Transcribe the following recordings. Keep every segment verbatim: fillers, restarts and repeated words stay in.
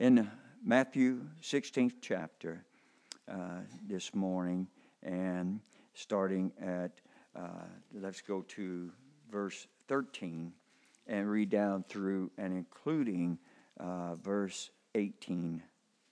in Matthew sixteenth chapter uh, this morning, and starting at, uh, let's go to verse thirteen and read down through and including uh, verse eighteen,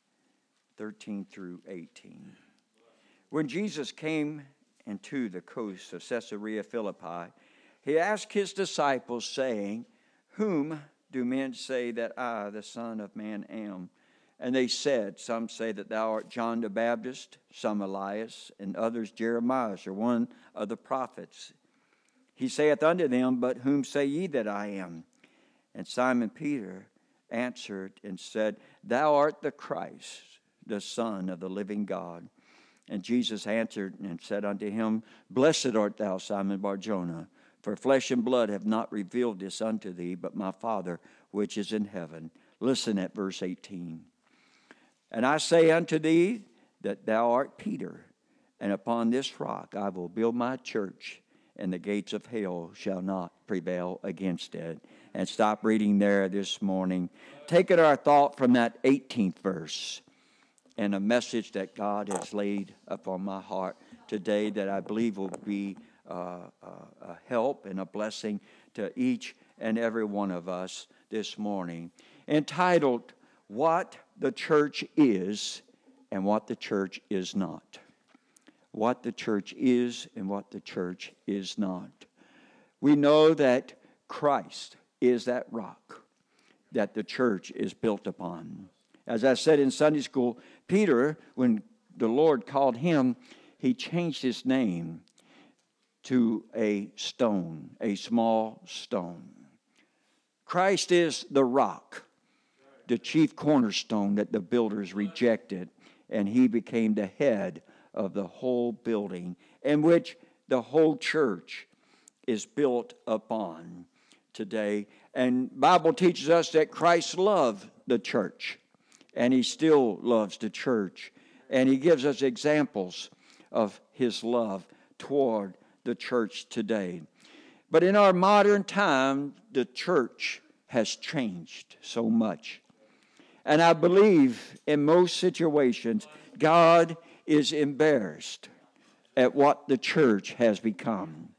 thirteen through eighteen. When Jesus came into the coast of Caesarea Philippi, he asked his disciples, saying, "Whom do men say that I, the Son of Man, am?" And they said, "Some say that thou art John the Baptist, some Elias, and others Jeremiah, or one of the prophets." He saith unto them, "But whom say ye that I am?" And Simon Peter answered and said, "Thou art the Christ, the Son of the living God." And Jesus answered and said unto him, "Blessed art thou, Simon Bar-Jonah, for flesh and blood have not revealed this unto thee, but my Father which is in heaven." Listen at verse eighteen. "And I say unto thee that thou art Peter, and upon this rock I will build my church, and the gates of hell shall not prevail against it." And stop reading there this morning. Taking our thought from that eighteenth verse, and a message that God has laid upon my heart today that I believe will be uh, a help and a blessing to each and every one of us this morning, entitled, "What the Church Is and What the Church Is Not." What the church is and what the church is not. We know that Christ is that rock that the church is built upon. As I said in Sunday school, Peter, when the Lord called him, he changed his name to a stone, a small stone. Christ is the rock, the chief cornerstone that the builders rejected, and he became the head of the whole building, in which the whole church is built upon today. And Bible teaches us that Christ loved the church, and he still loves the church, and he gives us examples of his love toward the church today. But in our modern time, the church has changed so much. And I believe in most situations, God is embarrassed at what the church has become.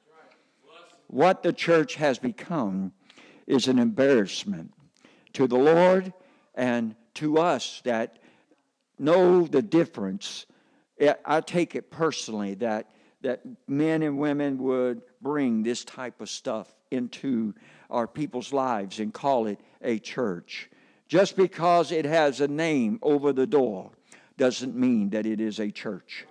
What the church has become is an embarrassment to the Lord and to us that know the difference. I take it personally that, that men and women would bring this type of stuff into our people's lives and call it a church. Just because it has a name over the door doesn't mean that it is a church.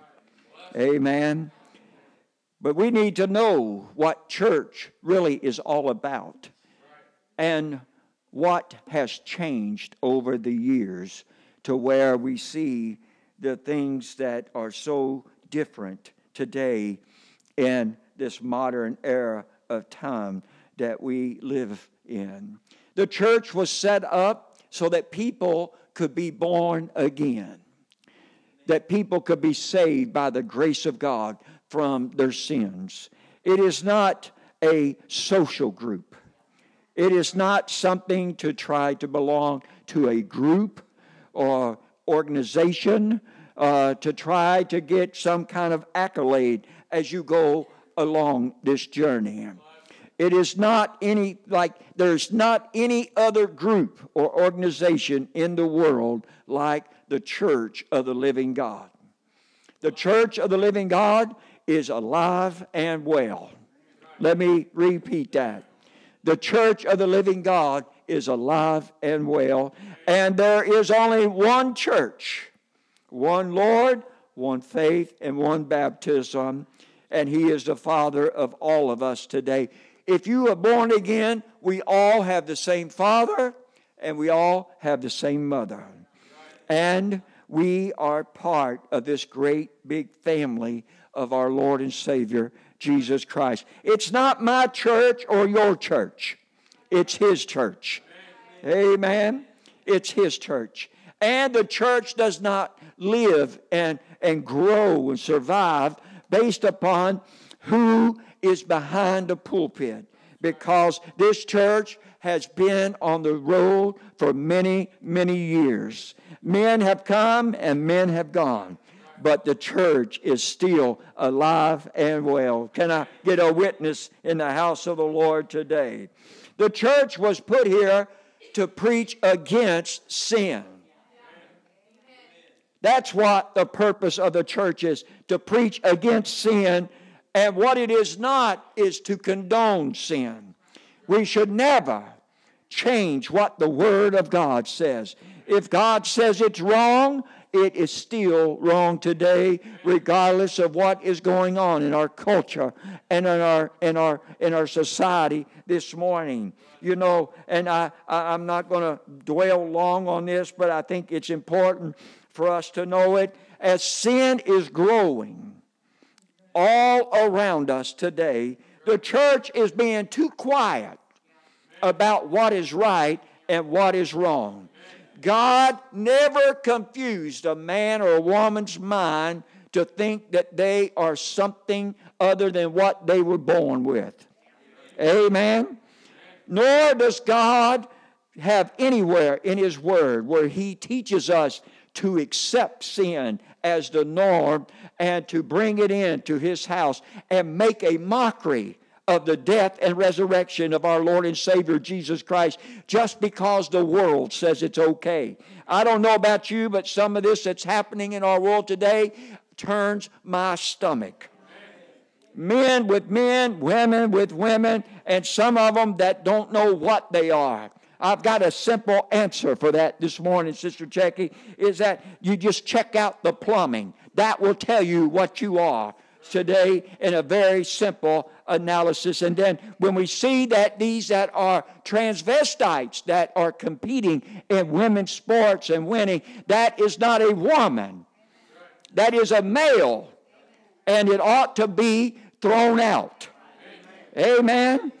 Amen. But we need to know what church really is all about and what has changed over the years to where we see the things that are so different today in this modern era of time that we live in. The church was set up so that people could be born again, that people could be saved by the grace of God from their sins. It is not a social group. It is not something to try to belong to a group or organization, uh, to try to get some kind of accolade as you go along this journey. It is not any, like, there's not any other group or organization in the world like the Church of the Living God. The Church of the Living God is alive and well. Let me repeat that. The Church of the Living God is alive and well. And there is only one church, one Lord, one faith, and one baptism. And He is the Father of all of us today. If you are born again, we all have the same Father and we all have the same mother. And we are part of this great big family of our Lord and Savior, Jesus Christ. It's not my church or your church. It's His church. Amen. It's His church. And the church does not live and, and grow and survive based upon who is behind the pulpit, because this church has been on the road for many, many years. Men have come and men have gone, but the church is still alive and well. Can I get a witness in the house of the Lord today? The church was put here to preach against sin. That's what the purpose of the church is, to preach against sin. And what it is not is to condone sin. We should never change what the Word of God says. If God says it's wrong, it is still wrong today, regardless of what is going on in our culture and in our in our in our society this morning. You know, and I, I I'm not going to dwell long on this, but I think it's important for us to know it. As sin is growing all around us today, the church is being too quiet about what is right and what is wrong. God never confused a man or a woman's mind to think that they are something other than what they were born with. Amen? Nor does God have anywhere in His Word where He teaches us to accept sin as the norm and to bring it into His house and make a mockery of the death and resurrection of our Lord and Savior Jesus Christ just because the world says it's okay. I don't know about you, but some of this that's happening in our world today turns my stomach. Men with men, women with women, and some of them that don't know what they are. I've got a simple answer for that this morning, Sister Jackie, is that you just check out the plumbing. That will tell you what you are today in a very simple analysis. And then when we see that these that are transvestites that are competing in women's sports and winning, that is not a woman. That is a male. And it ought to be thrown out. Amen?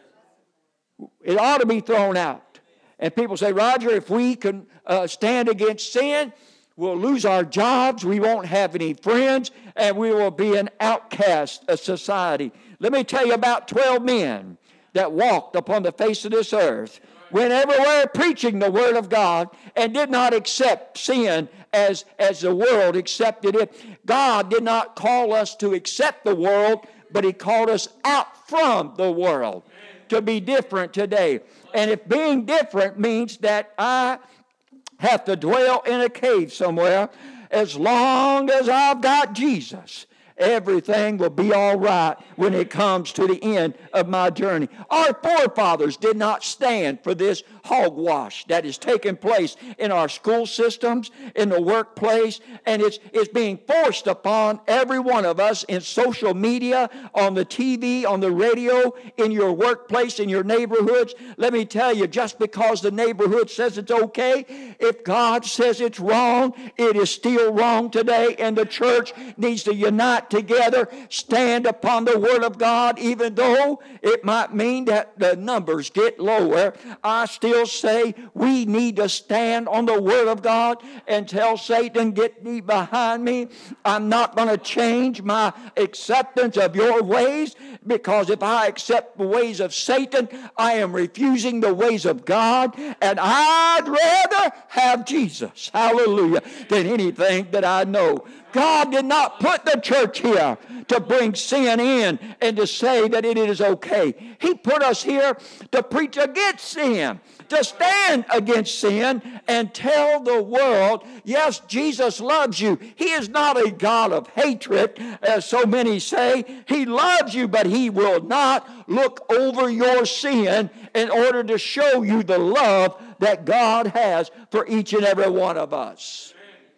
It ought to be thrown out. And people say, Roger, if we can uh, stand against sin, we'll lose our jobs, we won't have any friends, and we will be an outcast of society. Let me tell you about twelve men that walked upon the face of this earth, went everywhere preaching the Word of God, and did not accept sin as, as the world accepted it. God did not call us to accept the world, but He called us out from the world to be different today. And if being different means that I have to dwell in a cave somewhere, as long as I've got Jesus, everything will be all right when it comes to the end of my journey. Our forefathers did not stand for this hogwash that is taking place in our school systems, in the workplace, and it's, it's being forced upon every one of us in social media, on the T V, on the radio, in your workplace, in your neighborhoods. Let me tell you, just because the neighborhood says it's okay, if God says it's wrong, it is still wrong today, and the church needs to unite together, stand upon the Word of God, even though it might mean that the numbers get lower. I still say we need to stand on the Word of God and tell Satan, get thee behind me. I'm not going to change my acceptance of your ways, because if I accept the ways of Satan, I am refusing the ways of God, and I'd rather have Jesus, hallelujah, than anything that I know. God did not put the church here to bring sin in and to say that it is okay. He put us here to preach against sin, to stand against sin and tell the world, yes, Jesus loves you. He is not a God of hatred, as so many say. He loves you, but He will not look over your sin in order to show you the love that God has for each and every one of us.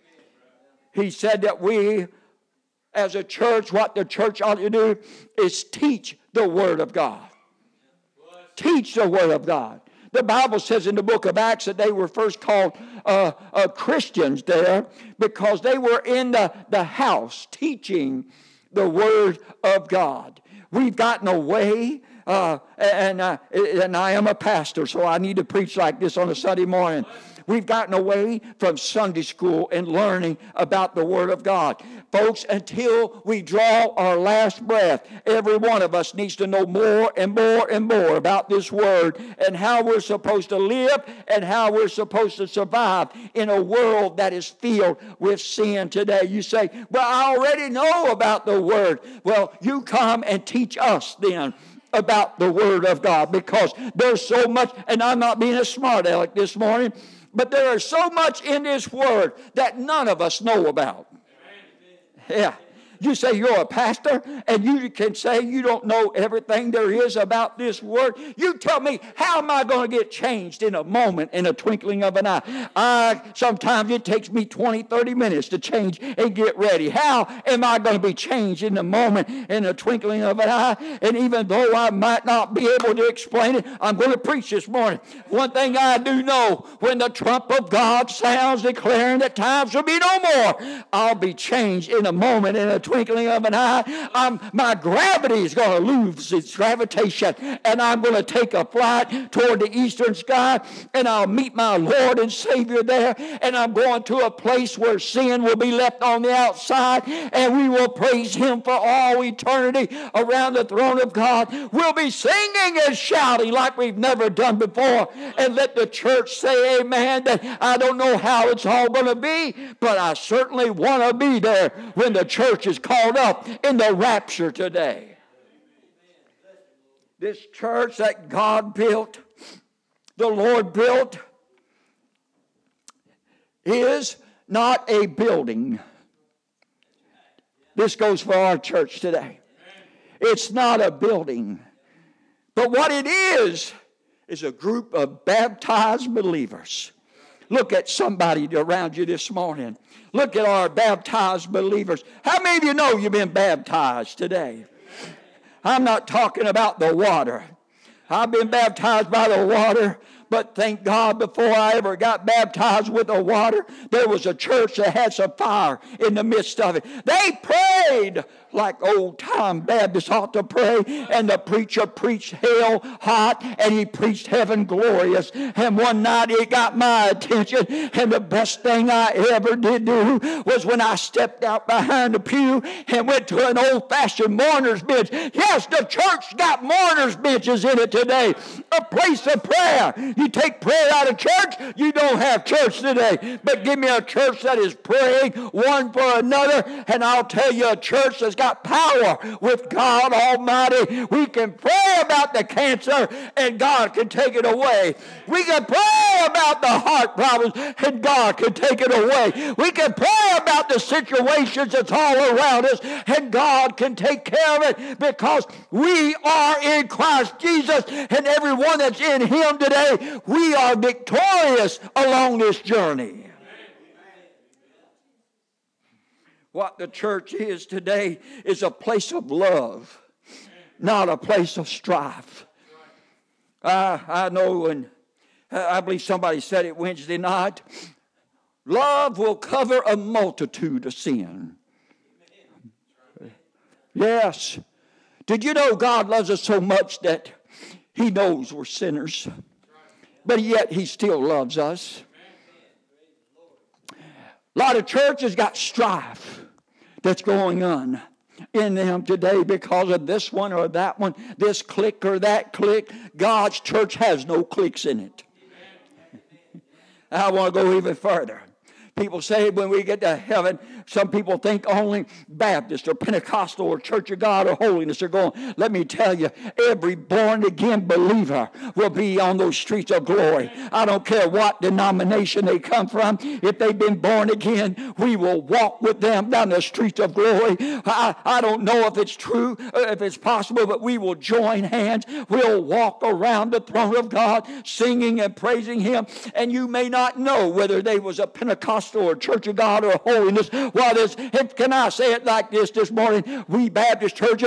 He said that we, as a church, what the church ought to do is teach the Word of God. Teach the Word of God. The Bible says in the book of Acts that they were first called uh, uh, Christians there because they were in the, the house teaching the Word of God. We've gotten away, uh, and, uh, and I am a pastor, so I need to preach like this on a Sunday morning. We've gotten away from Sunday school and learning about the Word of God. Folks, until we draw our last breath, every one of us needs to know more and more and more about this Word and how we're supposed to live and how we're supposed to survive in a world that is filled with sin today. You say, well, I already know about the Word. Well, you come and teach us then about the Word of God, because there's so much, and I'm not being a smart aleck this morning, but there is so much in this Word that none of us know about. Yeah. You say you're a pastor and you can say you don't know everything there is about this Word. You tell me, how am I going to get changed in a moment, in a twinkling of an eye? I, sometimes it takes me twenty, thirty minutes to change and get ready. How am I going to be changed in a moment, in a twinkling of an eye? And even though I might not be able to explain it, I'm going to preach this morning. One thing I do know, when the trump of God sounds declaring that time shall be no more, I'll be changed in a moment, in a twinkling of an eye. I'm, my gravity is going to lose its gravitation, and I'm going to take a flight toward the eastern sky, and I'll meet my Lord and Savior there, and I'm going to a place where sin will be left on the outside, and we will praise Him for all eternity around the throne of God. We'll be singing and shouting like we've never done before, and let the church say amen. That I don't know how it's all going to be, but I certainly want to be there when the church is called up in the rapture today. This church that God built, the Lord built, is not a building. This goes for our church today. It's not a building. But what it is, is a group of baptized believers. Look at somebody around you this morning. Look at our baptized believers. How many of you know you've been baptized today? I'm not talking about the water. I've been baptized by the water, but thank God before I ever got baptized with the water, there was a church that had some fire in the midst of it. They prayed like old-time Baptists ought to pray, and the preacher preached hell hot, and he preached heaven glorious. And one night it got my attention, and the best thing I ever did do was when I stepped out behind the pew and went to an old-fashioned mourner's bench. Yes, the church got mourner's benches in it today, a place of prayer. You take prayer out of church, you don't have church today. But give me a church that is praying one for another, and I'll tell you, a church that's got power with God Almighty. We can pray about the cancer, and God can take it away. We can pray about the heart problems, and God can take it away. We can pray about the situations that's all around us, and God can take care of it, because we are in Christ Jesus, and everyone that's in Him today, we are victorious along this journey. What the church is today is a place of love, not a place of strife. I, I know, and I believe somebody said it Wednesday night, love will cover a multitude of sin. Yes. Did you know God loves us so much that He knows we're sinners, but yet He still loves us? A lot of churches got strife that's going on in them today because of this one or that one, this clique or that clique. God's church has no cliques in it. I want to go even further. People say when we get to heaven, some people think only Baptist or Pentecostal or Church of God or Holiness are going. Let me tell you, every born-again believer will be on those streets of glory. I don't care what denomination they come from. If they've been born again, we will walk with them down the streets of glory. I, I don't know if it's true, if it's possible, but we will join hands. We'll walk around the throne of God singing and praising Him. And you may not know whether they was a Pentecostal or Church of God or Holiness. Well, this, can I say it like this this morning? We Baptist churches,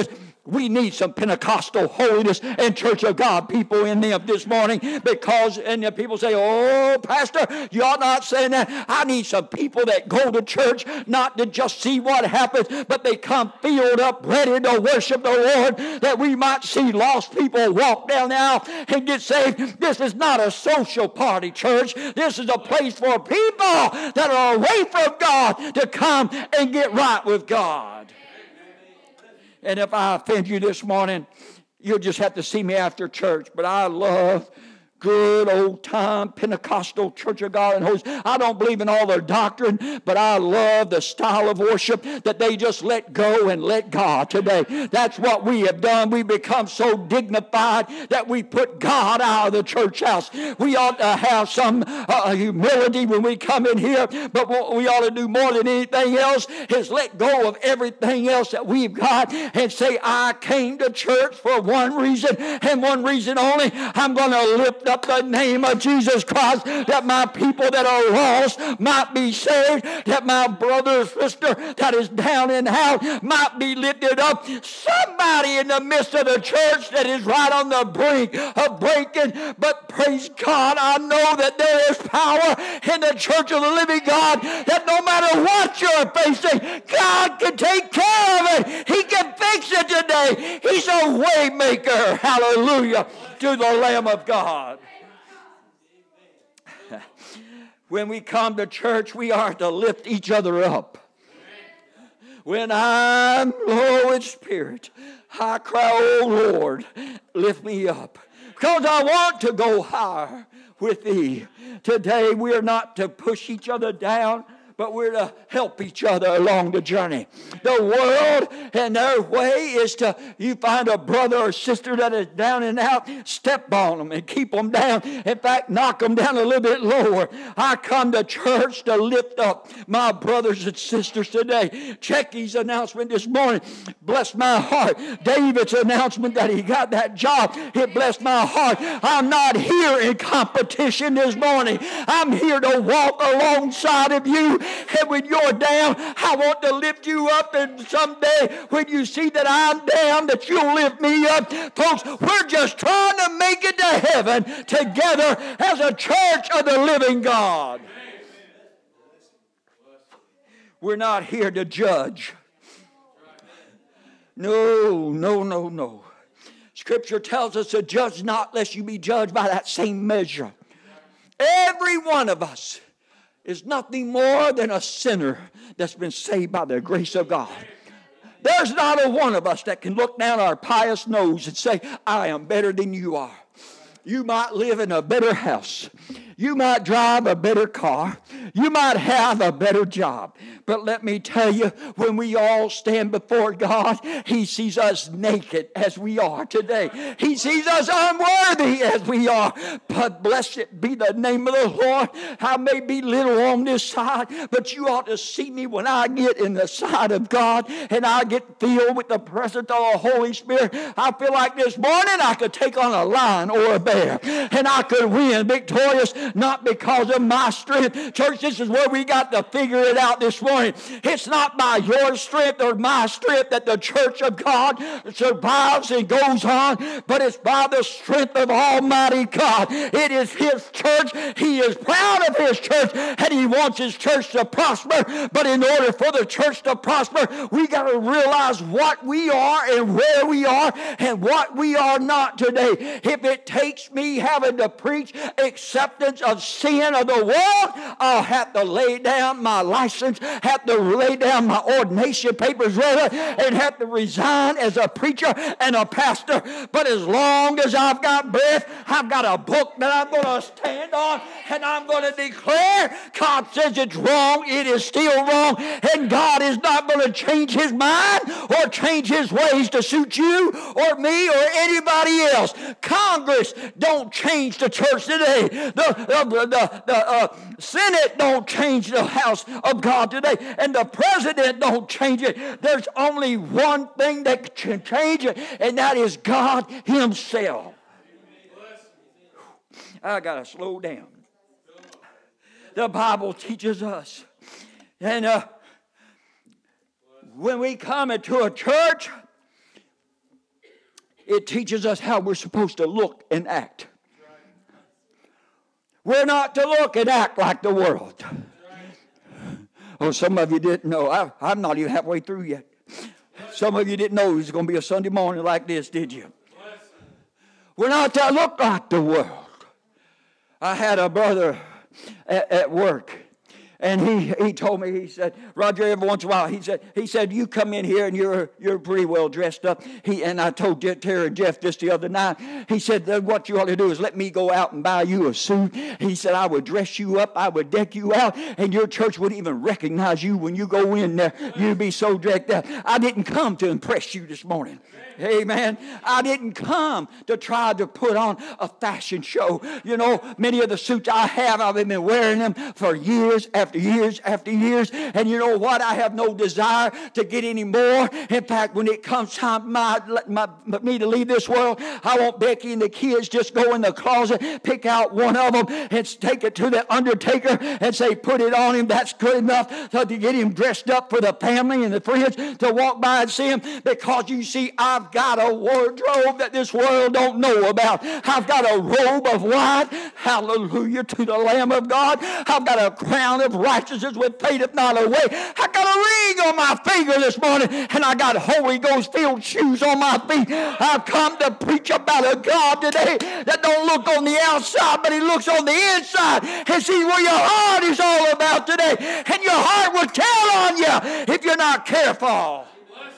We need some Pentecostal holiness and Church of God people in them this morning, because, and the people say, oh, Pastor, you ought not saying that. I need some people that go to church not to just see what happens, but they come filled up, ready to worship the Lord, that we might see lost people walk down the aisle and get saved. This is not a social party, church. This is a place for people that are away from God to come and get right with God. And if I offend you this morning, you'll just have to see me after church. But I love good old-time Pentecostal Church of God and Holiness. I don't believe in all their doctrine, but I love the style of worship that they just let go and let God today. That's what we have done. We become so dignified that we put God out of the church house. We ought to have some uh, humility when we come in here, but what we ought to do more than anything else is let go of everything else that we've got and say, I came to church for one reason and one reason only. I'm going to lift up the name of Jesus Christ, that my people that are lost might be saved, that my brother or sister that is down and out might be lifted up. Somebody in the midst of the church that is right on the brink of breaking, but praise God, I know that there is power in the church of the living God, that no matter what you're facing, God can take care of it. He can fix it today. He's a way maker. Hallelujah to the Lamb of God. When we come to church, we are to lift each other up. When I'm low in spirit, I cry, oh Lord, lift me up, because I want to go higher with thee. Today we are not to push each other down, but we're to help each other along the journey. The world and their way is to, you find a brother or sister that is down and out, step on them and keep them down. In fact, knock them down a little bit lower. I come to church to lift up my brothers and sisters today. Checky's announcement this morning blessed my heart. David's announcement that he got that job, it blessed my heart. I'm not here in competition this morning. I'm here to walk alongside of you. And when you're down, I want to lift you up. And someday when you see that I'm down, that you'll lift me up. Folks, we're just trying to make it to heaven together as a church of the living God. We're not here to judge. No, no, no, no. Scripture tells us to judge not lest you be judged by that same measure. Every one of us is nothing more than a sinner that's been saved by the grace of God. There's not a one of us that can look down our pious nose and say, I am better than you are. You might live in a better house. You might drive a better car. You might have a better job. But let me tell you, when we all stand before God, He sees us naked as we are today. He sees us unworthy as we are. But blessed be the name of the Lord. I may be little on this side, but you ought to see me when I get in the sight of God and I get filled with the presence of the Holy Spirit. I feel like this morning I could take on a lion or a bear and I could win victorious, not because of my strength. Church, this is where we got to figure it out this morning. It's not by your strength or my strength that the church of God survives and goes on, but it's by the strength of Almighty God. It is His church. He is proud of His church, and He wants His church to prosper. But in order for the church to prosper, we got to realize what we are and where we are and what we are not today. If it takes me having to preach acceptance of sin of the world, I'll have to lay down my license, have to lay down my ordination papers rather, and have to resign as a preacher and a pastor. But as long as I've got breath, I've got a book that I'm going to stand on, and I'm going to declare God says it's wrong, it is still wrong, and God is not going to change His mind or change His ways to suit you or me or anybody else. Congress don't change the church today. The, the, the, the uh, Senate don't change the house of God today. And the president don't change it. There's only one thing that can change it, and that is God Himself. I got to slow down. The Bible teaches us. And uh, when we come into a church, It teaches us how we're supposed to look and act. We're not to look and act like the world. Oh, some of you didn't know. I, I'm not even halfway through yet. Some of you didn't know it was going to be a Sunday morning like this, did you? We're not to look like the world. I had a brother at, at work. And he, he told me, he said, Roger, every once in a while, he said, he said, you come in here and you're you're pretty well dressed up. He and I told Terry and Jeff this the other night. He said, what you ought to do is let me go out and buy you a suit. He said, I would dress you up, I would deck you out, and your church wouldn't even recognize you when you go in there. You'd be so decked out. I didn't come to impress you this morning. Amen. I didn't come to try to put on a fashion show. You know, many of the suits I have, I've been wearing them for years after years after years. And you know what? I have no desire to get any more. In fact, when it comes time my, my, me to leave this world, I want Becky and the kids just go in the closet, pick out one of them, and take it to the undertaker and say, put it on him. That's good enough to get him dressed up for the family and the friends to walk by and see him. Because you see, I've I've got a wardrobe that this world don't know about. I've got a robe of white. Hallelujah to the Lamb of God. I've got a crown of righteousness which fadeth not away. I got a ring on my finger this morning, and I got Holy Ghost filled shoes on my feet. I've come to preach about a God today that don't look on the outside, but he looks on the inside and sees where your heart is all about today. And your heart will tell on you if you're not careful.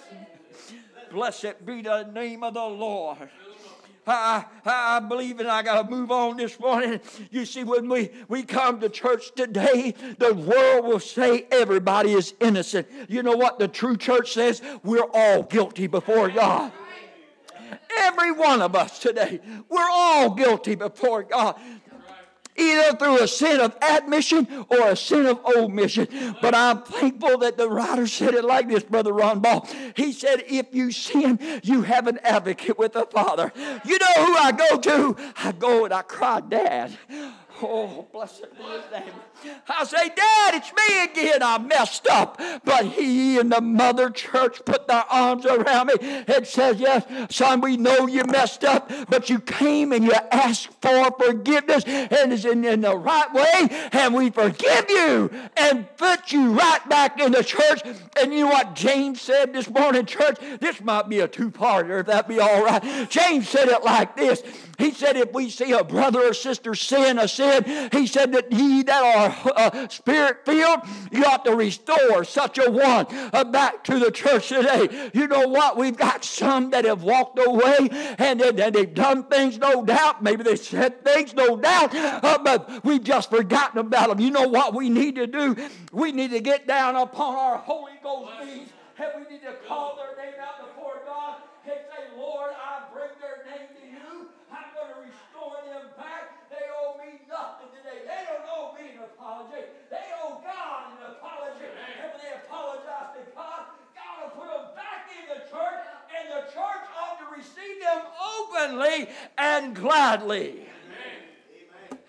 Blessed be the name of the Lord. I, I, I believe, and I got to move on this morning. You see, when we, we come to church today, the world will say everybody is innocent. You know what the true church says? We're all guilty before God. Every one of us today, we're all guilty before God. Either through a sin of admission or a sin of omission. But I'm thankful that the writer said it like this, Brother Ron Ball. He said, if you sin, you have an advocate with the Father. You know who I go to? I go and I cry, Dad. Oh, blessed be his name. I say, Dad, it's me again. I messed up. But he and the mother church put their arms around me and said, yes, son, we know you messed up, but you came and you asked for forgiveness and it's in, in the right way, and we forgive you and put you right back in the church. And you know what James said this morning, church? This might be a two-parter, if that be all right. James said it like this. He said, if we see a brother or sister sin a sin, he said that ye that are uh, spirit-filled, you ought to restore such a one uh, back to the church today. You know what? We've got some that have walked away, and, and, and they've done things, no doubt. Maybe they said things, no doubt, uh, but we've just forgotten about them. You know what we need to do? We need to get down upon our Holy Ghost knees, and we need to call their name out before God and say, Lord, I bring their name to you. I'm going to restore them back. They owe me nothing today. They don't owe me an apology. They owe God an apology. And when they apologize to God, God will put them back in the church, and the church ought to receive them openly and gladly. Amen.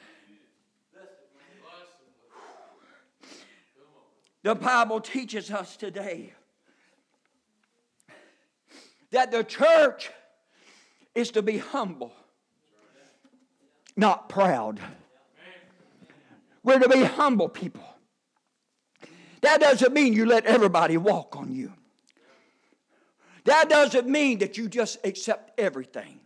The Bible teaches us today that the church is to be humble, not proud. We're to be humble people. That doesn't mean you let everybody walk on you. That doesn't mean that you just accept everything.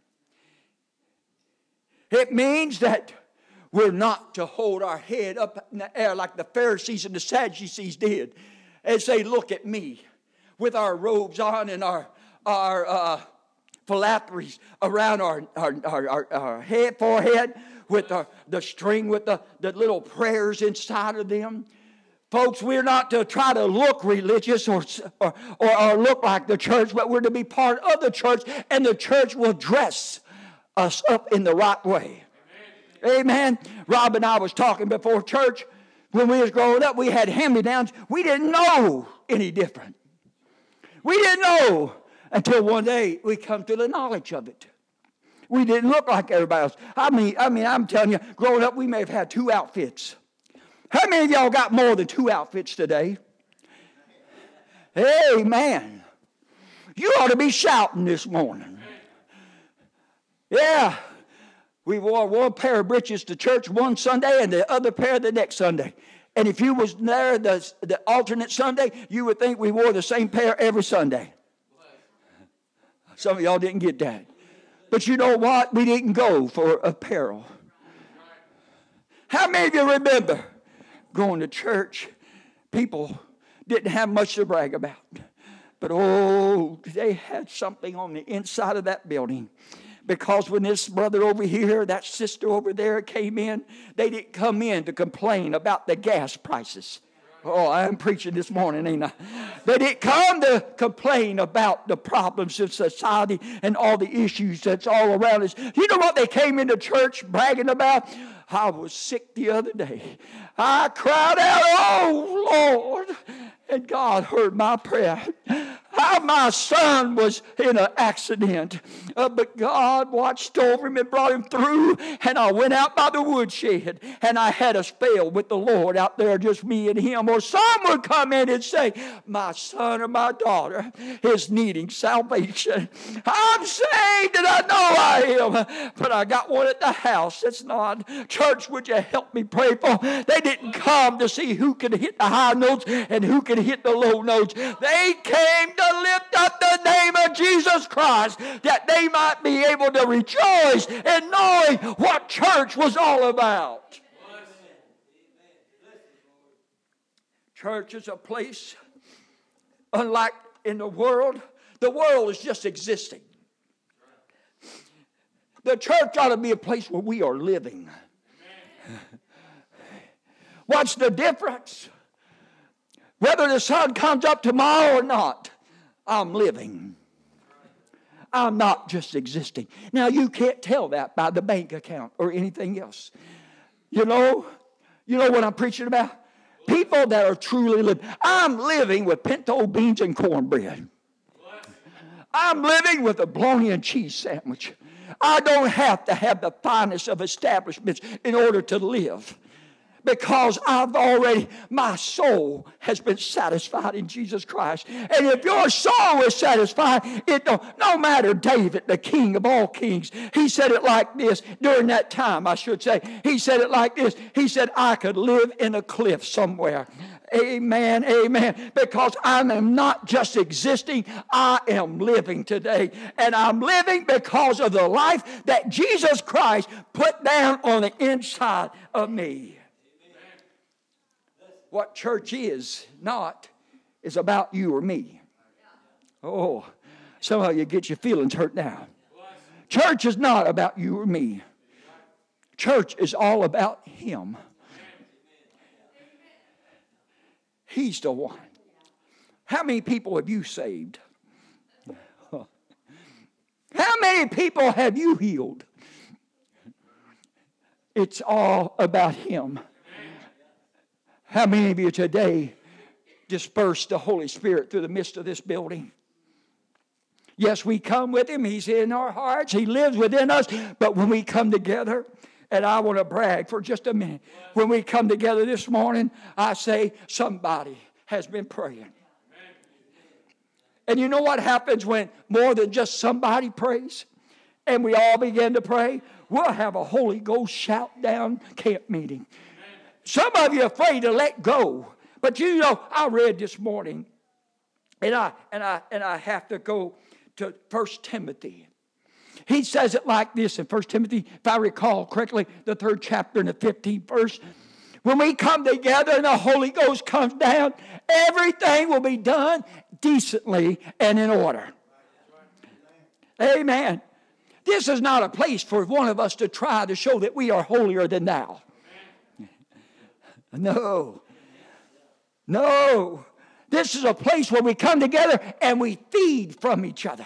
It means that we're not to hold our head up in the air like the Pharisees and the Sadducees did and say, look at me, with our robes on and our, our uh, phylacteries around our, our, our, our, our head, forehead, with our, the string with the, the little prayers inside of them. Folks, we're not to try to look religious or, or, or, or look like the church, but we're to be part of the church, and the church will dress us up in the right way. Amen. Amen. Rob and I was talking before church. When we was growing up, we had hand-me-downs. We didn't know any different. We didn't know until one day we come to the knowledge of it. We didn't look like everybody else. I mean, I mean, I'm telling you, growing up, we may have had two outfits. How many of y'all got more than two outfits today? Amen. You ought to be shouting this morning. Yeah. We wore one pair of breeches to church one Sunday and the other pair the next Sunday. And if you was there the, the alternate Sunday, you would think we wore the same pair every Sunday. Some of y'all didn't get that. But you know what? We didn't go for apparel. How many of you remember going to church? People didn't have much to brag about. But oh, they had something on the inside of that building. Because when this brother over here, that sister over there came in, they didn't come in to complain about the gas prices. Oh, I'm preaching this morning, ain't I? They didn't come to complain about the problems of society and all the issues that's all around us. You know what they came into church bragging about? I was sick the other day. I cried out, oh, Lord. And God heard my prayer. How my son was in an accident. Uh, but God watched over him and brought him through. And I went out by the woodshed. And I had a spell with the Lord out there, just me and him. Or someone would come in and say, my son or my daughter is needing salvation. I'm saved and I know I am. But I got one at the house that's not. Church, would you help me pray for? They didn't come to see who could hit the high notes and who could hit the low notes. They came to lift up the name of Jesus Christ, that they might be able to rejoice in knowing what church was all about. Church is a place unlike in the world. The world is just existing. The church ought to be a place where we are living. What's the difference? Whether the sun comes up tomorrow or not, I'm living. I'm not just existing. Now, you can't tell that by the bank account or anything else. You know, you know what I'm preaching about? People that are truly living. I'm living with pinto beans and cornbread. I'm living with a bologna and cheese sandwich. I don't have to have the finest of establishments in order to live. Because I've already, my soul has been satisfied in Jesus Christ. And if your soul is satisfied, it don't, no matter David, the king of all kings, he said it like this, during that time, I should say. He said it like this. He said, I could live in a cliff somewhere. Amen, amen. Because I am not just existing, I am living today. And I'm living because of the life that Jesus Christ put down on the inside of me. What church is not is about you or me. Oh, some of you get your feelings hurt now. Church is not about you or me. Church is all about Him. He's the one. How many people have you saved? How many people have you healed? It's all about Him. How many of you today dispersed the Holy Spirit through the midst of this building? Yes, we come with Him. He's in our hearts. He lives within us. But when we come together, and I want to brag for just a minute. When we come together this morning, I say somebody has been praying. And you know what happens when more than just somebody prays? And we all begin to pray? We'll have a Holy Ghost shout down camp meeting. Some of you are afraid to let go. But you know, I read this morning, and I and I and I have to go to First Timothy. He says it like this in First Timothy, if I recall correctly, the third chapter and the fifteenth verse. When we come together and the Holy Ghost comes down, everything will be done decently and in order. Amen. This is not a place for one of us to try to show that we are holier than thou. No. No. This is a place where we come together and we feed from each other.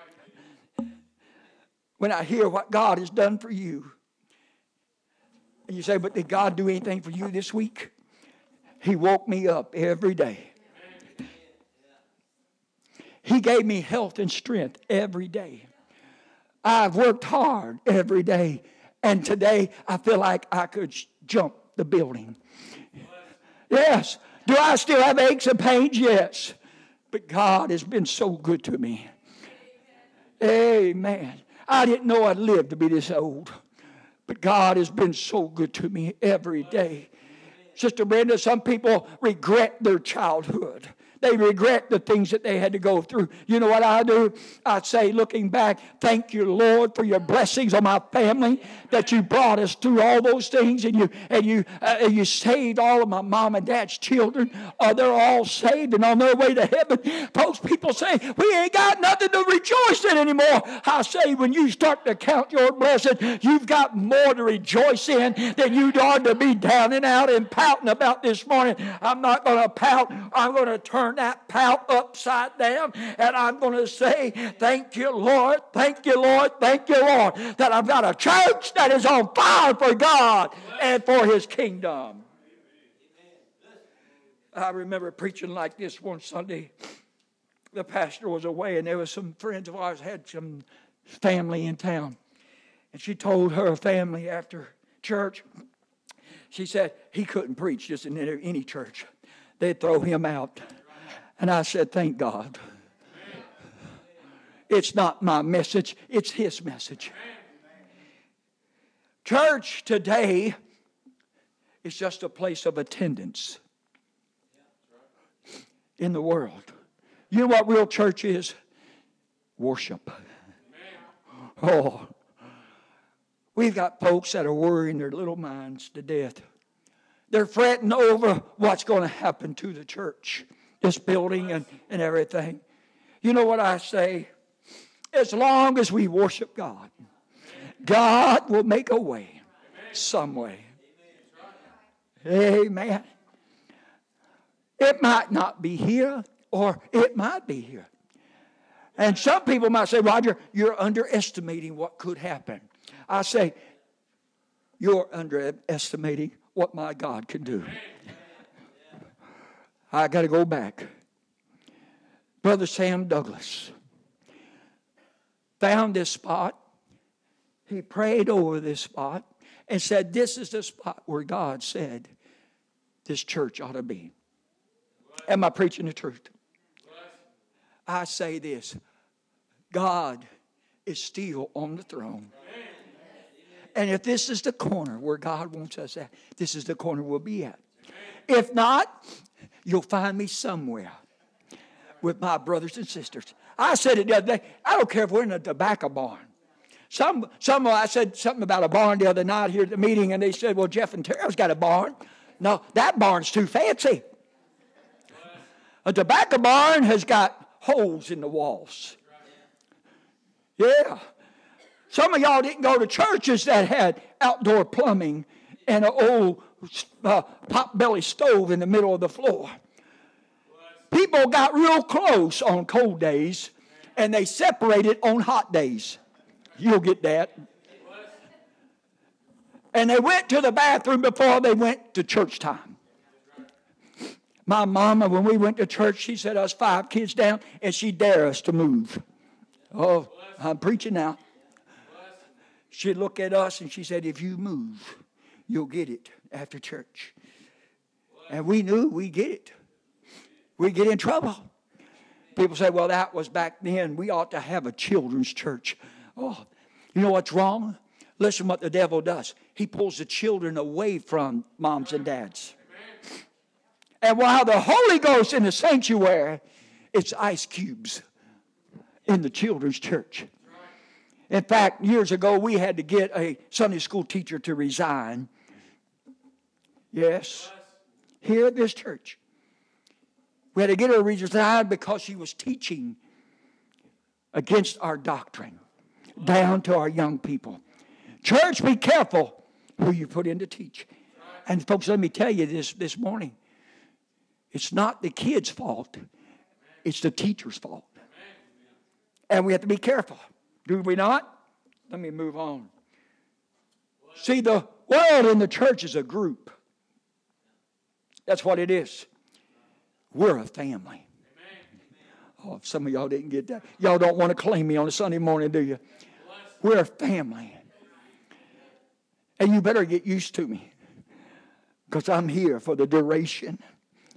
When I hear what God has done for you, and you say, but did God do anything for you this week? He woke me up every day. He gave me health and strength every day. I've worked hard every day. And today I feel like I could jump the building. Yes. Do I still have aches and pains? Yes. But God has been so good to me. Amen. I didn't know I'd live to be this old. But God has been so good to me every day. Sister Brenda, some people regret their childhood. They regret the things that they had to go through. You know what I do? I say, looking back, thank you, Lord, for your blessings on my family, that you brought us through all those things, and you and you uh, and you saved all of my mom and dad's children. Uh, they're all saved and on their way to heaven. Folks, people say, we ain't got nothing to rejoice in anymore. I say, when you start to count your blessings, you've got more to rejoice in than you ought to be down and out and pouting about this morning. I'm not going to pout. I'm going to turn that pout upside down, and I'm going to say, thank you, Lord, thank you, Lord, thank you, Lord, that I've got a church that is on fire for God and for His kingdom. I remember preaching like this one Sunday. The pastor was away, and there was some friends of ours had some family in town, and she told her family after church, she said he couldn't preach just in any church. They'd throw him out. And I said, thank God. It's not my message, it's His message. Church today is just a place of attendance in the world. You know what real church is? Worship. Oh, we've got folks that are worrying their little minds to death. They're fretting over what's going to happen to the church, this building and, and everything. You know what I say? As long as we worship God, God will make a way, some way. Amen. It might not be here, or it might be here. And some people might say, Roger, you're underestimating what could happen. I say, you're underestimating what my God can do. I got to go back. Brother Sam Douglas found this spot. He prayed over this spot and said, this is the spot where God said this church ought to be. Am I preaching the truth? I say this. God is still on the throne. And if this is the corner where God wants us at, this is the corner we'll be at. If not, you'll find me somewhere with my brothers and sisters. I said it the other day. I don't care if we're in a tobacco barn. Some, some, I said something about a barn the other night here at the meeting, and they said, well, Jeff and Tara's got a barn. No, that barn's too fancy. A tobacco barn has got holes in the walls. Yeah. Some of y'all didn't go to churches that had outdoor plumbing and an old uh, pot-belly stove in the middle of the floor. People got real close on cold days, and they separated on hot days. You'll get that. And they went to the bathroom before they went to church time. My mama, when we went to church, she set us five kids down, and she dared us to move. Oh, I'm preaching now. She'd look at us and she said, if you move, you'll get it after church. And we knew we'd get it. We'd get in trouble. People say, well, that was back then. We ought to have a children's church. Oh, you know what's wrong? Listen what the devil does. He pulls the children away from moms and dads. And while the Holy Ghost in the sanctuary, it's ice cubes in the children's church. In fact, years ago, we had to get a Sunday school teacher to resign. Yes. Here at this church. We had to get her to resign because she was teaching against our doctrine down to our young people. Church, be careful who you put in to teach. And folks, let me tell you this this morning. It's not the kids' fault. It's the teacher's fault. And we have to be careful. Do we not? Let me move on. See, the world in the church is a group. That's what it is. We're a family. Oh, some of y'all didn't get that. Y'all don't want to claim me on a Sunday morning, do you? We're a family. And you better get used to me. Because I'm here for the duration.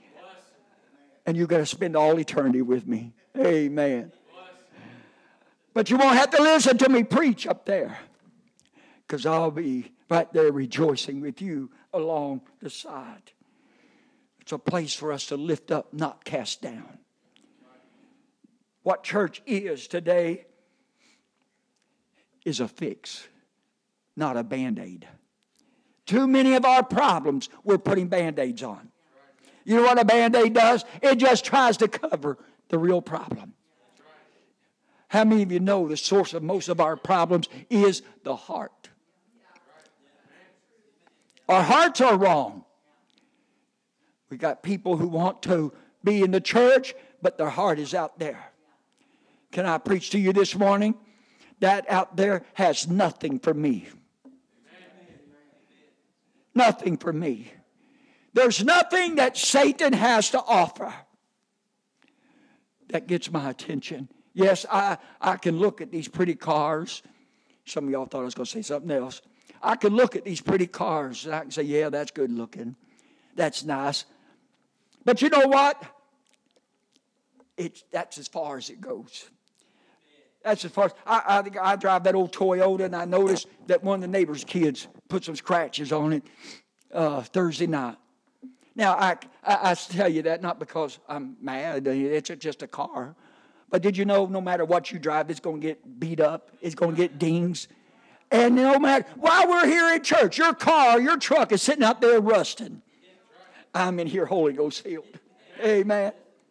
And you've got to spend all eternity with me. Amen. But you won't have to listen to me preach up there, because I'll be right there rejoicing with you along the side. It's a place for us to lift up, not cast down. What church is today is a fix, not a Band-Aid. Too many of our problems we're putting Band-Aids on. You know what a Band-Aid does? It just tries to cover the real problem. How many of you know the source of most of our problems is the heart? Our hearts are wrong. We got people who want to be in the church, but their heart is out there. Can I preach to you this morning? That out there has nothing for me. Nothing for me. There's nothing that Satan has to offer that gets my attention. Yes, I, I can look at these pretty cars. Some of y'all thought I was going to say something else. I can look at these pretty cars and I can say, yeah, that's good looking. That's nice. But you know what? It's, that's as far as it goes. That's as far as, I, I, I drive that old Toyota, and I noticed that one of the neighbor's kids put some scratches on it uh, Thursday night. Now, I, I, I tell you that not because I'm mad. It's just a car. But did you know no matter what you drive, it's going to get beat up. It's going to get dings. And no matter, while we're here in church, your car, your truck is sitting out there rusting. I'm in here Holy Ghost filled. Amen.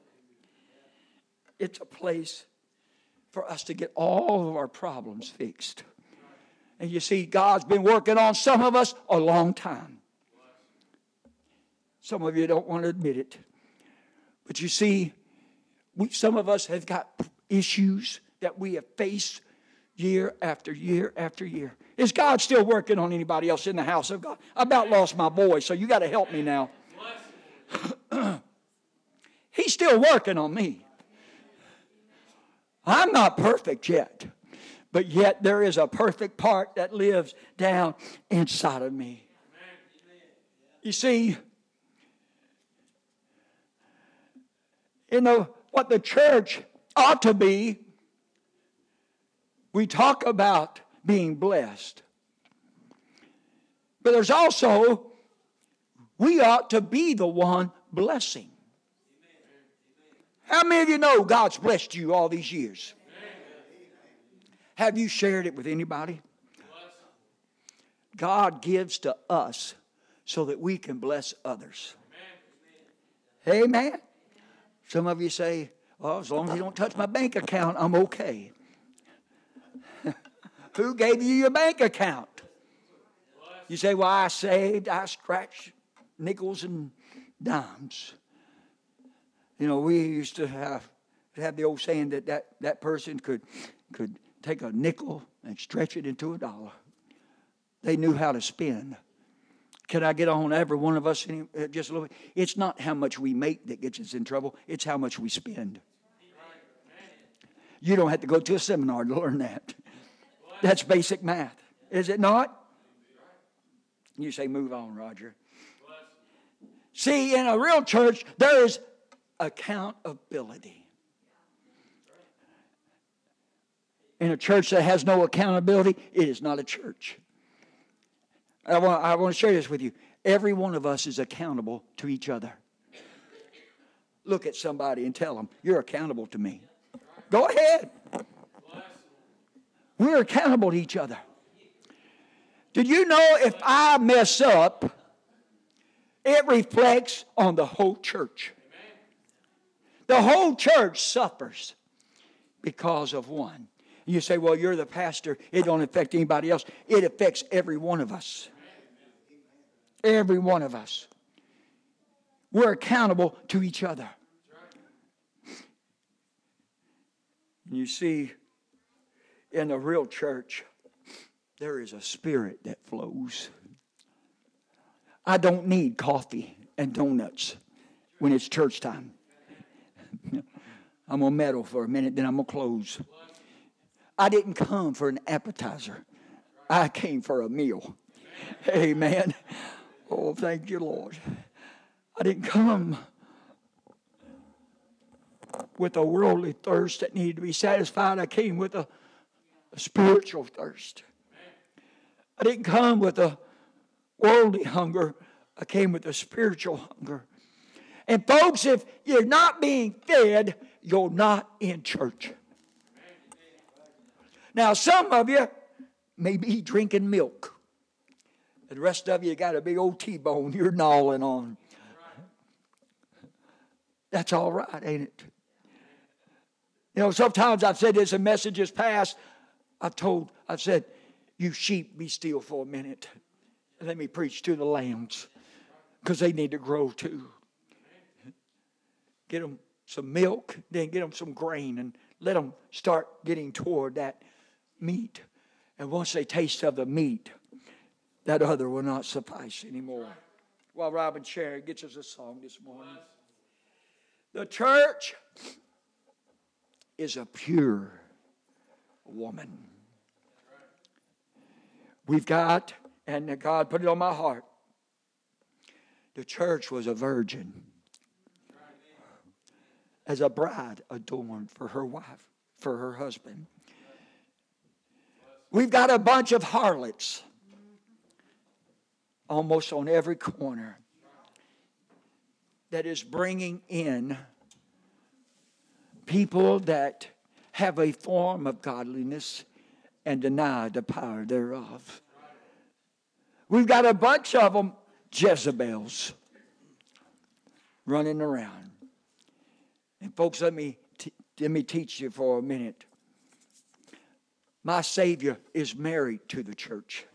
It's a place for us to get all of our problems fixed. And you see, God's been working on some of us a long time. Some of you don't want to admit it. But you see, we, some of us have got issues that we have faced year after year after year. Is God still working on anybody else in the house of God? I about lost my voice, so you got to help me now. He's still working on me. I'm not perfect yet, but yet there is a perfect part that lives down inside of me. You see, you know what the church ought to be. We talk about being blessed, but there's also, we ought to be the one blessing. How many of you know God's blessed you all these years? Have you shared it with anybody? God gives to us so that we can bless others. Amen. Some of you say, well, as long as you don't touch my bank account, I'm okay. Who gave you your bank account? You say, well, I saved, I scratched nickels and dimes. You know, we used to have have the old saying that that, that person could could take a nickel and stretch it into a dollar. They knew how to spend. Can I get on every one of us any, uh, just a little bit? It's not how much we make that gets us in trouble. It's how much we spend. You don't have to go to a seminar to learn that. That's basic math. Is it not? You say, move on, Roger. See, in a real church, there is accountability. In a church that has no accountability, it is not a church. I want, I want to share this with you. Every one of us is accountable to each other. Look at somebody and tell them, you're accountable to me. Go ahead. We're accountable to each other. Did you know if I mess up, it reflects on the whole church? The whole church suffers because of one. You say, well, you're the pastor. It don't affect anybody else. It affects every one of us. Every one of us. We're accountable to each other. You see, in a real church, there is a spirit that flows. I don't need coffee and donuts when it's church time. I'm going to meddle for a minute, then I'm going to close. I didn't come for an appetizer. I came for a meal. Amen. Oh, thank you, Lord. I didn't come with a worldly thirst that needed to be satisfied. I came with a, a spiritual thirst. I didn't come with a worldly hunger. I came with a spiritual hunger. And folks, if you're not being fed, you're not in church. Now, some of you may be drinking milk. And the rest of you got a big old T-bone you're gnawing on. That's all right, ain't it? You know, sometimes I've said this in messages past. I've told, I've said, you sheep, be still for a minute. And let me preach to the lambs. Because they need to grow too. Get them some milk, then get them some grain, and let them start getting toward that meat. And once they taste of the meat, that other will not suffice anymore. While Robin Sherry gets us a song this morning. The church is a pure woman. We've got, and God put it on my heart, the church was a virgin as a bride adorned for her wife, for her husband. We've got a bunch of harlots almost on every corner that is bringing in people that have a form of godliness and deny the power thereof. We've got a bunch of them, Jezebels, running around. And folks, let me, t- let me teach you for a minute. My Savior is married to the church.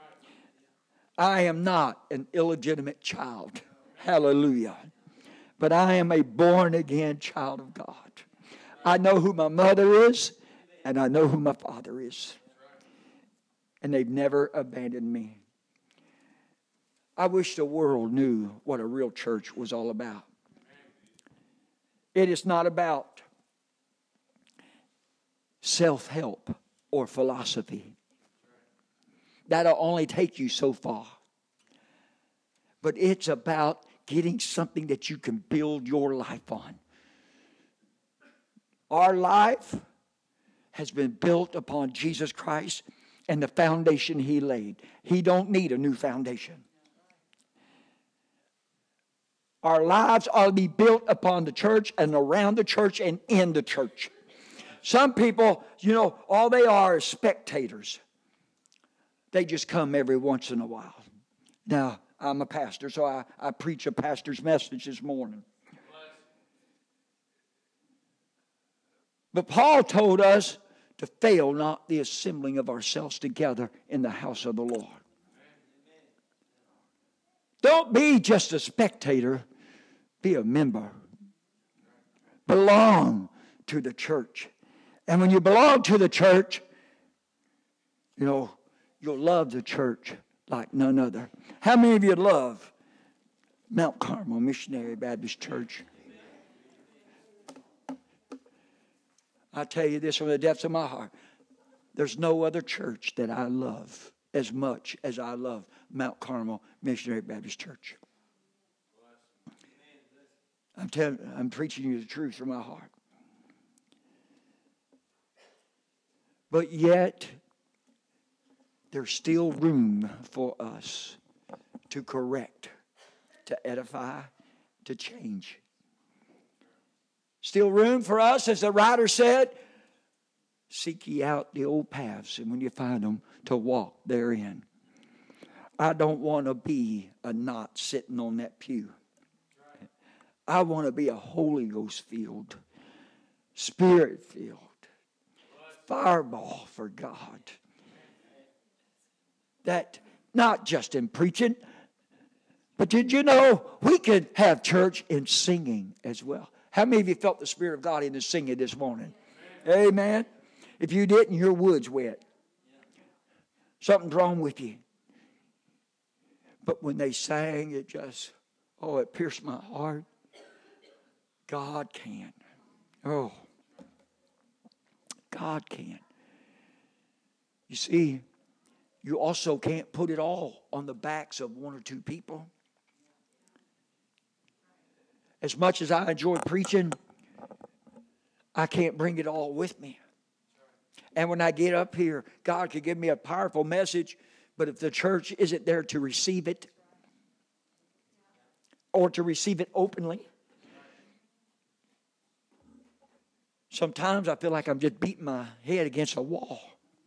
I am not an illegitimate child. Hallelujah. But I am a born-again child of God. I know who my mother is, and I know who my father is. And they've never abandoned me. I wish the world knew what a real church was all about. It is not about self-help or philosophy. That'll only take you so far. But it's about getting something that you can build your life on. Our life has been built upon Jesus Christ and the foundation He laid. He don't need a new foundation. Our lives ought to be built upon the church and around the church and in the church. Some people, you know, all they are is spectators. They just come every once in a while. Now, I'm a pastor, so I, I preach a pastor's message this morning. But Paul told us to fail not the assembling of ourselves together in the house of the Lord. Don't be just a spectator. Be a member. Belong to the church. And when you belong to the church, you know, you'll love the church like none other. How many of you love Mount Carmel Missionary Baptist Church? I tell you this from the depths of my heart. There's no other church that I love as much as I love Mount Carmel Missionary Baptist Church. I'm telling, I'm preaching you the truth from my heart. But yet, there's still room for us to correct, to edify, to change. Still room for us, as the writer said, seek ye out the old paths, and when you find them, to walk therein. I don't want to be a knot sitting on that pew. I want to be a Holy Ghost filled, Spirit filled, fireball for God. That not just in preaching, but did you know we could have church in singing as well? How many of you felt the Spirit of God in the singing this morning? Amen. Amen. If you didn't, your wood's wet. Something's wrong with you. But when they sang, it just, oh, it pierced my heart. God can. Oh, God can. You see, you also can't put it all on the backs of one or two people. As much as I enjoy preaching, I can't bring it all with me. And when I get up here, God could give me a powerful message, but if the church isn't there to receive it, or to receive it openly, sometimes I feel like I'm just beating my head against a wall.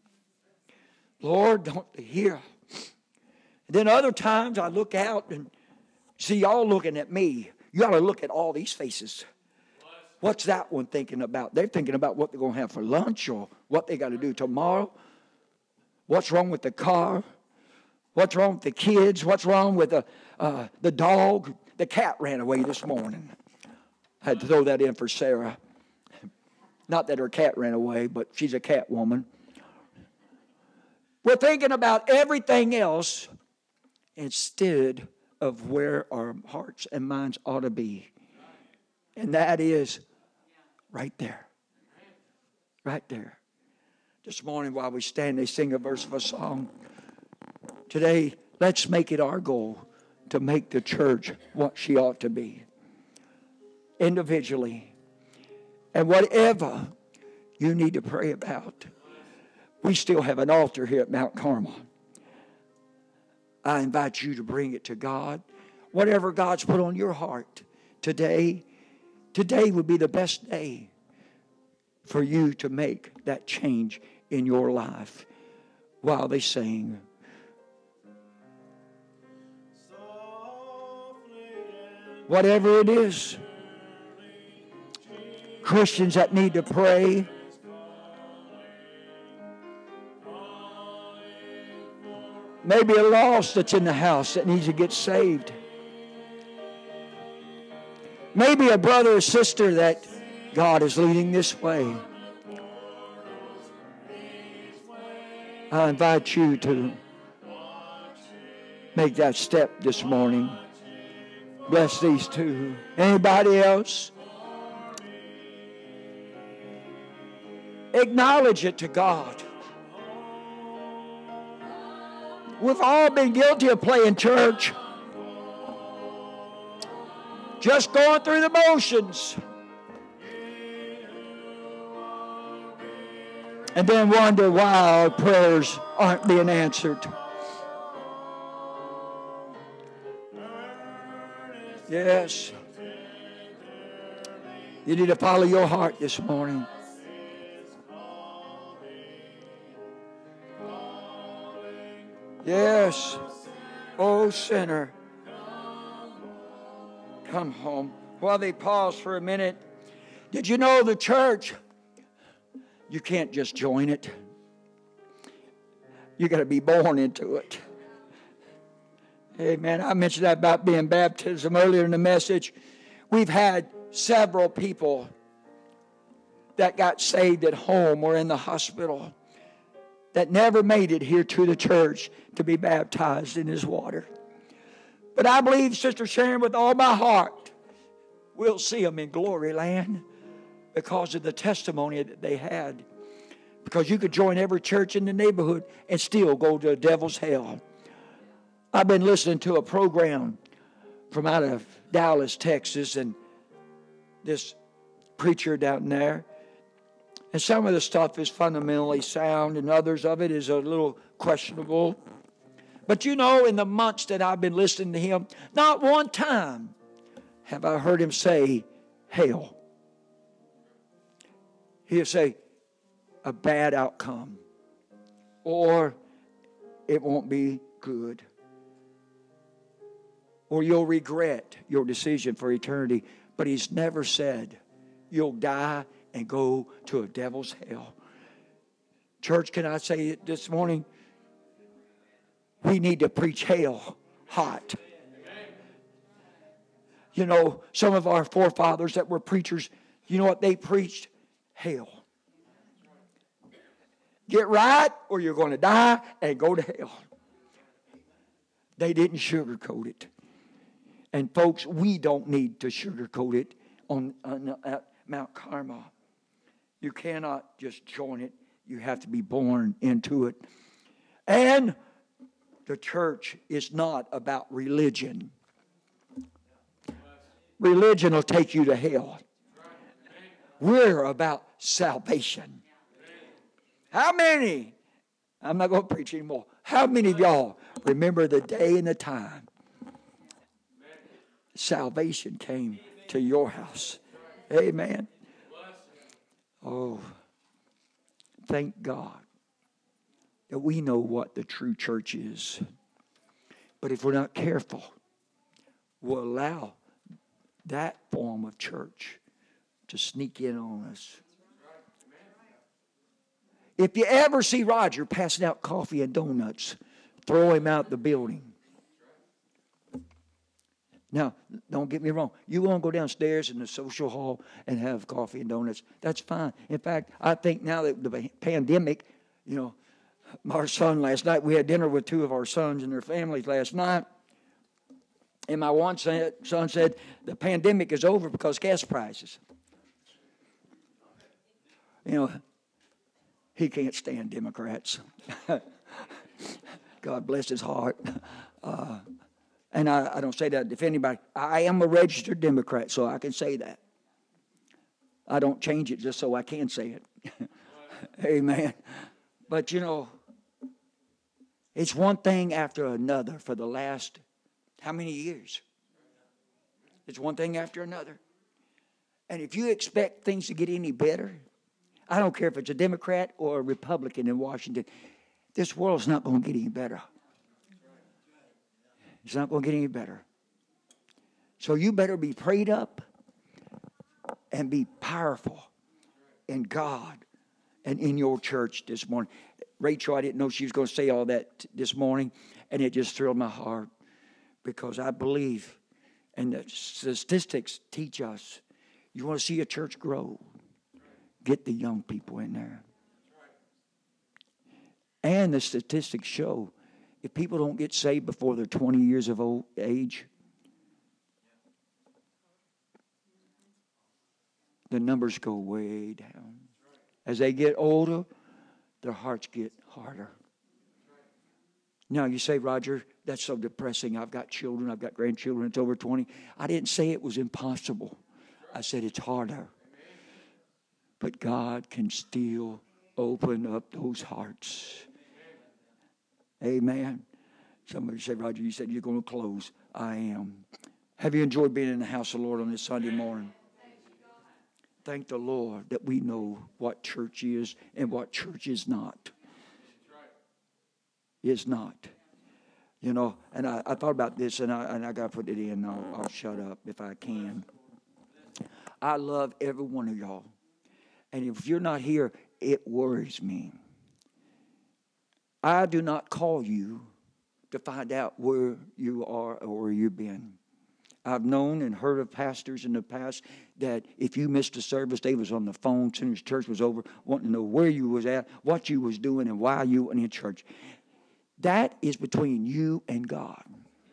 Lord, don't they hear? And then other times I look out and see y'all looking at me. You ought to look at all these faces. What's that one thinking about? They're thinking about what they're going to have for lunch or what they got to do tomorrow. What's wrong with the car? What's wrong with the kids? What's wrong with the, uh, the dog? The cat ran away this morning. I had to throw that in for Sarah. Not that her cat ran away, but she's a cat woman. We're thinking about everything else instead of where our hearts and minds ought to be. And that is right there. Right there. This morning while we stand, they sing a verse of a song. Today, let's make it our goal to make the church what she ought to be. Individually. And whatever you need to pray about, we still have an altar here at Mount Carmel. I invite you to bring it to God. Whatever God's put on your heart today, today would be the best day for you to make that change in your life while they sing. Whatever it is, Christians that need to pray, maybe a lost that's in the house that needs to get saved. Maybe a brother or sister that God is leading this way. I invite you to make that step this morning. Bless these two. Anybody else? Acknowledge it to God. We've all been guilty of playing church. Just going through the motions. And then wonder why our prayers aren't being answered. Yes. You need to follow your heart this morning. Yes. Oh, sinner, come home. While they pause for a minute, did you know the church, you can't just join it. You got to be born into it. Amen. I mentioned that about being baptism earlier in the message. We've had several people that got saved at home or in the hospital that never made it here to the church to be baptized in His water. But I believe, Sister Sharon, with all my heart, we'll see them in glory land because of the testimony that they had. Because you could join every church in the neighborhood and still go to the devil's hell. I've been listening to a program from out of Dallas, Texas, and this preacher down there. And some of the stuff is fundamentally sound, and others of it is a little questionable. But you know, in the months that I've been listening to him, not one time have I heard him say, hell. He'll say, a bad outcome. Or, it won't be good. Or you'll regret your decision for eternity. But he's never said, you'll die and go to a devil's hell. Church, can I say it this morning? We need to preach hell hot. You know, some of our forefathers that were preachers, you know what they preached? Hell. Get right or you're going to die and go to hell. They didn't sugarcoat it. And folks, we don't need to sugarcoat it on, on at Mount Carmel. You cannot just join it. You have to be born into it. And the church is not about religion. Religion will take you to hell. We're about salvation. How many? I'm not going to preach anymore. How many of y'all remember the day and the time salvation came to your house? Amen. Oh, thank God that we know what the true church is. But if we're not careful, we'll allow that form of church to sneak in on us. If you ever see Roger passing out coffee and donuts, throw him out the building. Now, don't get me wrong. You want to go downstairs in the social hall and have coffee and donuts, that's fine. In fact, I think now that the pandemic, you know, our son last night, we had dinner with two of our sons and their families last night. And my one son said, the pandemic is over because gas prices. You know, he can't stand Democrats. God bless his heart. Uh, and I, I don't say that if anybody. I am a registered Democrat, so I can say that. I don't change it just so I can say it. Amen. But, you know, it's one thing after another for the last, how many years? It's one thing after another. And if you expect things to get any better, I don't care if it's a Democrat or a Republican in Washington, this world's not going to get any better. It's not going to get any better. So you better be prayed up and be powerful in God and in your church this morning. Rachel, I didn't know she was going to say all that this morning, and it just thrilled my heart because I believe, and the statistics teach us, you want to see a church grow, get the young people in there. And the statistics show if people don't get saved before they're twenty years of old age, the numbers go way down. As they get older, their hearts get harder. Now you say, Roger, that's so depressing. I've got children, I've got grandchildren, it's over twenty. I didn't say it was impossible. I said it's harder. But God can still open up those hearts. Amen. Somebody said, Roger, you said you're going to close. I am. Have you enjoyed being in the house of the Lord on this Sunday morning? Thank the Lord that we know what church is and what church is not. Is not. You know, and I, I thought about this, and I, and I got to put it in. I'll, I'll shut up if I can. I love every one of y'all. And if you're not here, it worries me. I do not call you to find out where you are or where you've been. I've known and heard of pastors in the past that if you missed a service, they was on the phone as soon as church was over, wanting to know where you was at, what you was doing, and why you were in church. That is between you and God.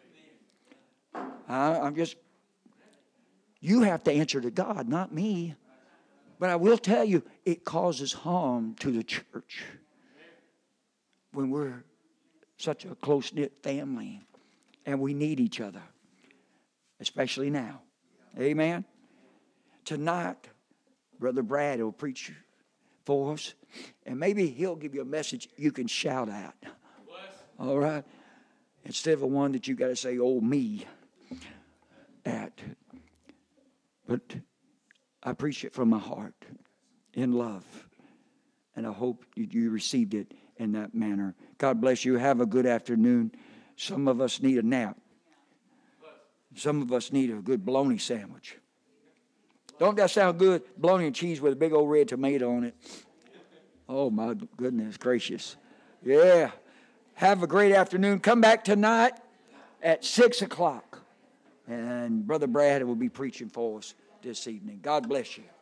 I, I'm just, you have to answer to God, not me. But I will tell you, it causes harm to the church when we're such a close-knit family and we need each other, especially now. Amen? Tonight, Brother Brad will preach for us, and maybe he'll give you a message you can shout at. All right? Instead of a one that you got to say, oh, me, at. But I preach it from my heart in love, and I hope you, you received it in that manner. God bless you. Have a good afternoon. Some of us need a nap. Some of us need a good bologna sandwich. Don't that sound good? Bologna and cheese with a big old red tomato on it. Oh, my goodness gracious. Yeah. Have a great afternoon. Come back tonight at six o'clock. And Brother Brad will be preaching for us this evening. God bless you.